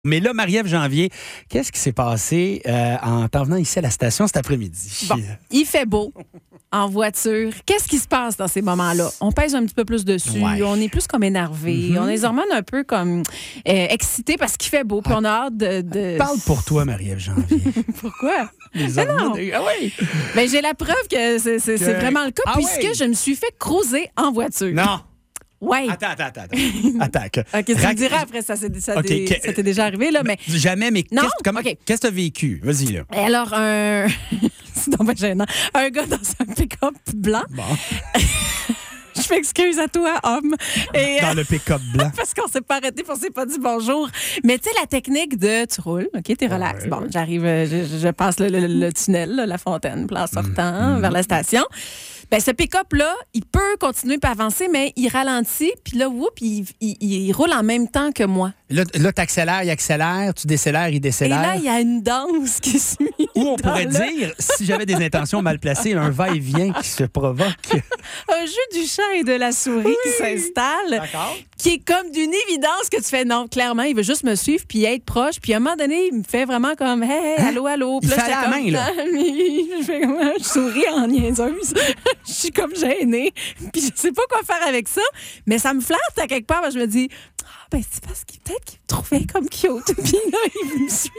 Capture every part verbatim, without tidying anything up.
Mais là, Marie-Ève Janvier, qu'est-ce qui s'est passé euh, en t'en venant ici à la station cet après-midi? Bon, il fait beau en voiture. Qu'est-ce qui se passe dans ces moments-là? On pèse un petit peu plus dessus. Ouais. On est plus comme énervé. Mm-hmm. On est les hormones un peu comme euh, excités parce qu'il fait beau. Puis on a hâte de... de... Parle pour toi, Marie-Ève Janvier. Pourquoi? Les Mais non. hormones- Ah oui! Ben, j'ai la preuve que c'est, c'est, c'est Que- vraiment le cas Ah puisque ouais. je me suis fait croiser en voiture. Non! Ouais. Attends, attends, attends. attends. Attends. que- OK, tu me Rac- diras après, ça, c'est, ça, OK, dé- que- ça t'est déjà arrivé, là, mais... Jamais, mais Non? qu'est-ce, comment- OK. qu'est-ce que tu as vécu? Vas-y, là. Alors, un... c'est donc bien gênant. Un gars dans un pick-up blanc. Bon. Je m'excuse à toi, homme. Et, Dans euh, le pick-up blanc. parce qu'on s'est pas arrêté, puis on s'est pas dit bonjour. Mais tu sais, la technique de tu roules, OK, t'es relax. Ouais, bon, ouais. j'arrive, euh, je, je passe le, le- le tunnel, là, la fontaine, puis en sortant Mm. vers la station. Ben, ce pick-up-là, il peut continuer puis avancer, mais il ralentit, puis là, whoop, il, il, il roule en même temps que moi. Là, là tu accélères, il accélère, tu décélères, il Et décélère. là, il y a une danse qui suit. Ou on dans pourrait le- dire, si j'avais des intentions mal placées, un va-et-vient qui se provoque. Un jeu du chat et de la souris qui s'installe. D'accord. Qui est comme d'une évidence que tu fais non, clairement, il veut juste me suivre puis être proche. Puis à un moment donné, il me fait vraiment comme hey, hey, allô, allô. Puis Il là, fait j'étais la comme, main, là. Ah, mais je fais comme, je souris en niaiseuse. Je suis comme gênée. Puis je sais pas quoi faire avec ça. Mais ça me flatte à quelque part. Parce que je me dis, ah, ben c'est parce qu'il peut-être qu'il me trouvait comme cute. Puis là, il me suit.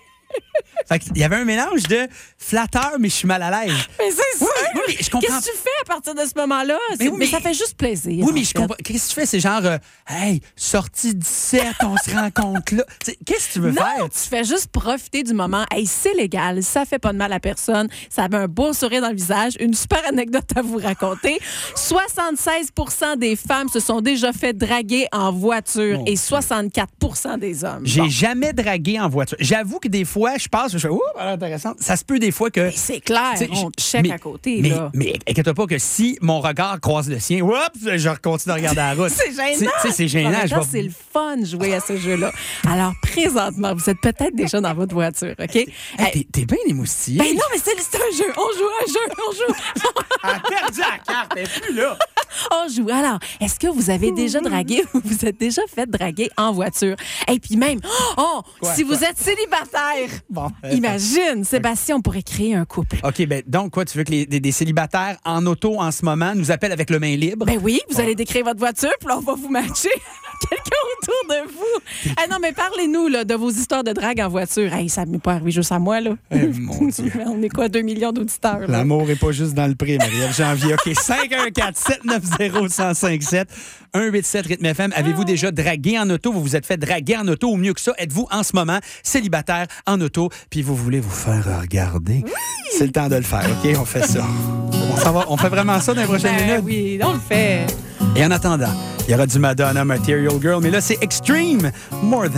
Fait qu'il y avait un mélange de flatteur, mais je suis mal à l'aise. Mais c'est ça. oui, mais je comprends. Qu'est-ce que tu fais à partir de ce moment-là? C'est- Mais oui, mais, mais- ça fait juste plaisir. Oui, en mais je fait. comprends. Qu'est-ce que tu fais? C'est genre, euh, hey, sortie dix-sept, on se rencontre là. T'sais, qu'est-ce que tu veux Non, faire? tu fais juste profiter du moment. Hey, c'est légal, ça fait pas de mal à personne. Ça avait un beau sourire dans le visage. Une super anecdote à vous raconter. soixante-seize pour cent des femmes se sont déjà fait draguer en voiture Mon et Dieu. soixante-quatre pour cent des hommes. J'ai Bon. jamais dragué en voiture. J'avoue que des fois, je passe, je fais, ouh, intéressant. Ça se peut des fois que. Mais c'est clair, T'sais, on je- check mais- à côté. Mais, là. mais inquiète-toi pas que si mon regard croise le sien, oups, je continue de regarder la route. C'est gênant. Tu sais, c'est En gênant. même je temps, vais- c'est le fun de jouer à ce jeu-là. Alors, présentement, vous êtes peut-être déjà dans votre voiture, OK? Hey, Hey, t'es, t'es bien émoustillé. ben non, mais c'est, c'est un jeu. On joue à un jeu. On joue. Elle a perdu la carte, elle est plus là. On joue. Alors, est-ce que vous avez déjà dragué ou vous êtes déjà fait draguer en voiture? Et puis même, oh, Quoi, si vous quoi? êtes célibataire, Bon. euh, imagine, Sébastien, on pourrait créer un couple. OK, ben donc, quoi, tu veux que les, des, des célibataires en auto en ce moment nous appellent avec le main libre? Ben oui, vous allez décrire votre voiture, puis là, on va vous matcher quelqu'un autour de vous. Ah non, mais parlez-nous là, de vos histoires de drague en voiture. Hey, ça ne m'est pas arrivé juste à moi, là. Eh, mon Dieu. On est quoi, deux millions d'auditeurs? là? L'amour est pas juste dans le prix, Marie-Ève Janvier. OK, cinq un quatre, sept neuf zéro, un zéro cinq sept, un huit sept rythme F M. Avez-vous déjà dragué en auto? Vous vous êtes fait draguer en auto ou mieux que ça? Êtes-vous en ce moment célibataire en auto puis vous voulez vous faire regarder? C'est le temps de le faire, OK? On fait ça. On, s'en va- on fait vraiment ça dans les prochaines Ben minutes? oui, on le fait. Et en attendant, il y aura du Madonna Material Girl, mais là, c'est Extreme. More than